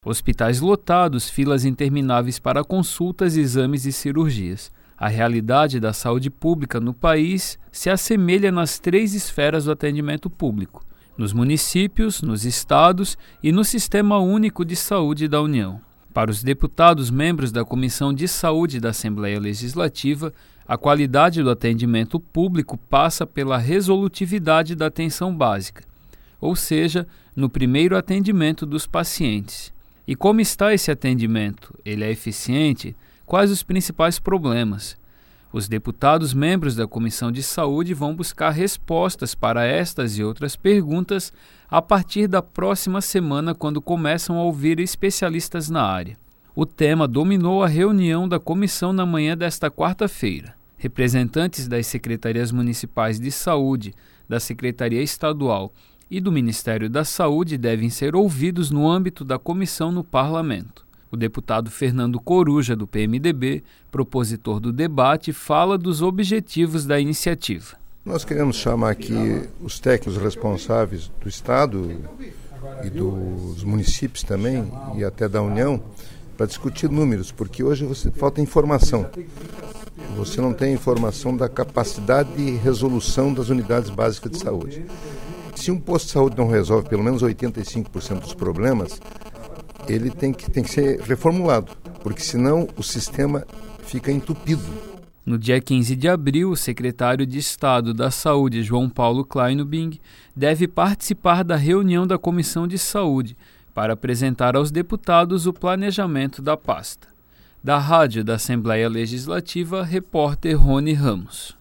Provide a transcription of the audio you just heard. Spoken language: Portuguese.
Hospitais lotados, filas intermináveis para consultas, exames e cirurgias. A realidade da saúde pública no país se assemelha nas 3 esferas do atendimento público: nos municípios, nos estados e no Sistema Único de Saúde da União. Para os deputados membros da Comissão de Saúde da Assembleia Legislativa, a qualidade do atendimento público passa pela resolutividade da atenção básica, ou seja, no primeiro atendimento dos pacientes. E como está esse atendimento? Ele é eficiente? Quais os principais problemas? Os deputados membros da Comissão de Saúde vão buscar respostas para estas e outras perguntas a partir da próxima semana, quando começam a ouvir especialistas na área. O tema dominou a reunião da comissão na manhã desta quarta-feira. Representantes das secretarias municipais de saúde, da Secretaria Estadual e do Ministério da Saúde devem ser ouvidos no âmbito da comissão no Parlamento. O deputado Fernando Coruja, do PMDB, propositor do debate, fala dos objetivos da iniciativa. Nós queremos chamar aqui os técnicos responsáveis do Estado e dos municípios também, e até da União, para discutir números, porque hoje falta informação. Você não tem informação da capacidade de resolução das unidades básicas de saúde. Se um posto de saúde não resolve pelo menos 85% dos problemas, ele tem que ser reformulado, porque senão o sistema fica entupido. No dia 15 de abril, o secretário de Estado da Saúde, João Paulo Kleinubing, deve participar da reunião da Comissão de Saúde para apresentar aos deputados o planejamento da pasta. Da Rádio da Assembleia Legislativa, repórter Rony Ramos.